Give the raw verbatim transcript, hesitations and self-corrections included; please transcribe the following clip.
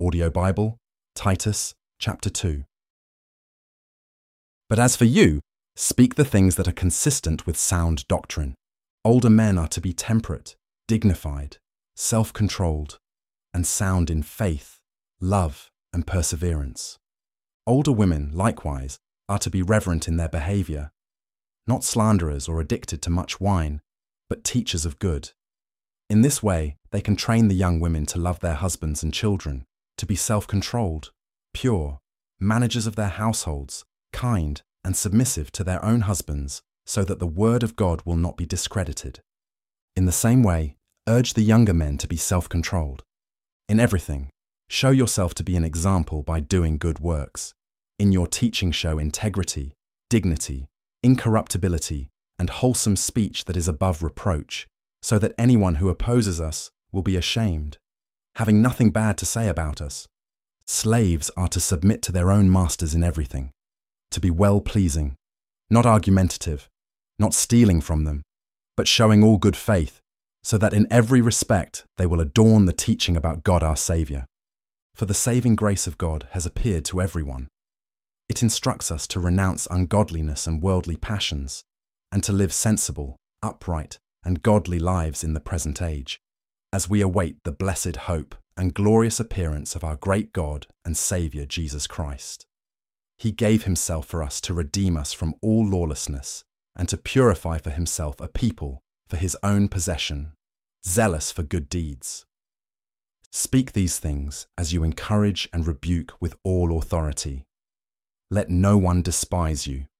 Audio Bible, Titus, chapter two. But as for you, speak the things that are consistent with sound doctrine. Older men are to be temperate, dignified, self-controlled, and sound in faith, love, and perseverance. Older women, likewise, are to be reverent in their behavior, not slanderers or addicted to much wine, but teachers of good. In this way, they can train the young women to love their husbands and children, to be self-controlled, pure, managers of their households, kind and submissive to their own husbands, so that the word of God will not be discredited. In the same way, urge the younger men to be self-controlled. In everything, show yourself to be an example by doing good works. In your teaching show integrity, dignity, incorruptibility, and wholesome speech that is above reproach, so that anyone who opposes us will be ashamed, having nothing bad to say about us. Slaves are to submit to their own masters in everything, to be well-pleasing, not argumentative, not stealing from them, but showing all good faith, so that in every respect they will adorn the teaching about God our Saviour. For the saving grace of God has appeared to everyone. It instructs us to renounce ungodliness and worldly passions, and to live sensible, upright, and godly lives in the present age, as we await the blessed hope and glorious appearance of our great God and Saviour Jesus Christ. He gave himself for us to redeem us from all lawlessness, and to purify for himself a people for his own possession, zealous for good deeds. Speak these things as you encourage and rebuke with all authority. Let no one despise you,